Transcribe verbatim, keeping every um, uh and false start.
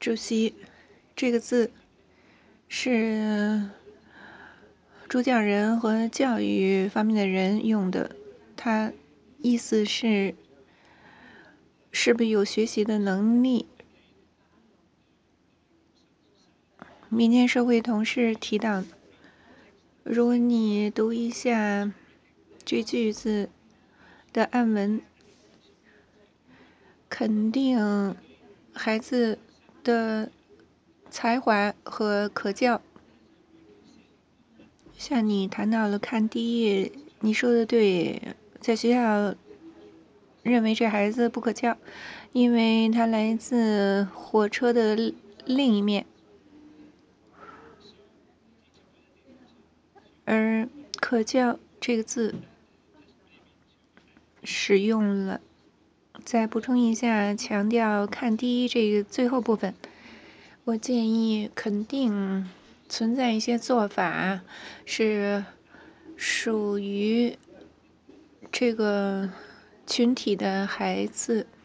主席这个字是主讲人和教育方面的人用的，它意思是是不是有学习的能力。民间社会同事提到，如果你读一下这句子的暗文，肯定孩子的才华和可教。像你谈到了看第一页，你说的对，在学校认为这孩子不可教，因为他来自火车的另一面，而可教这个字使用了。再补充一下，强调看第一这个最后部分，我建议肯定存在一些做法是属于这个群体的孩子